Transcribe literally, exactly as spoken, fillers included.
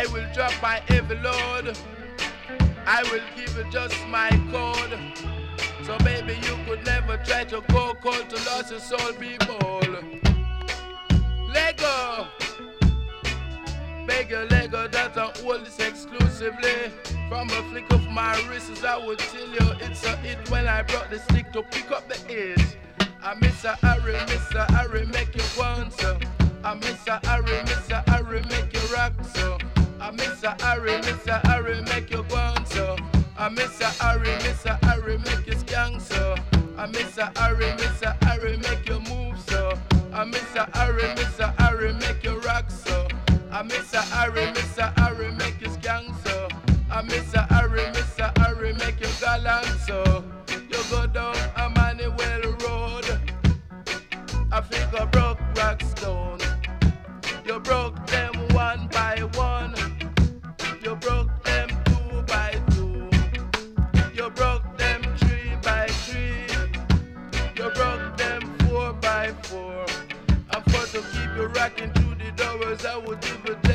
I will drop my heavy load. I will give you just my code. So baby, you could never try to go cold to lose your soul, be bold. Lego, beg your Lego that I hold this exclusively. From a flick of my wrists, I would tell you it's a hit when I brought the stick to pick up the edge. I miss a Harry, Mister Harry, make you want so. I miss a Harry, Mister Harry, make you rock so. I miss a Harry, Mister Harry, make you want so. I miss a Harry, Mister Harry, make you skank so. I miss a Harry, Mister Harry, make you move so. I miss a Harry, Mister Harry, make you rock so. I miss a Harry, Mister Harry, make you skank so. I miss a Harry, Mister Harry, make you gallant so. You go down a Manuel Road, I think I broke rock stone. You broke them one by one. You broke them two by two. You broke them three by three. You broke them four by four. And for to keep you rocking through the doors, I would give it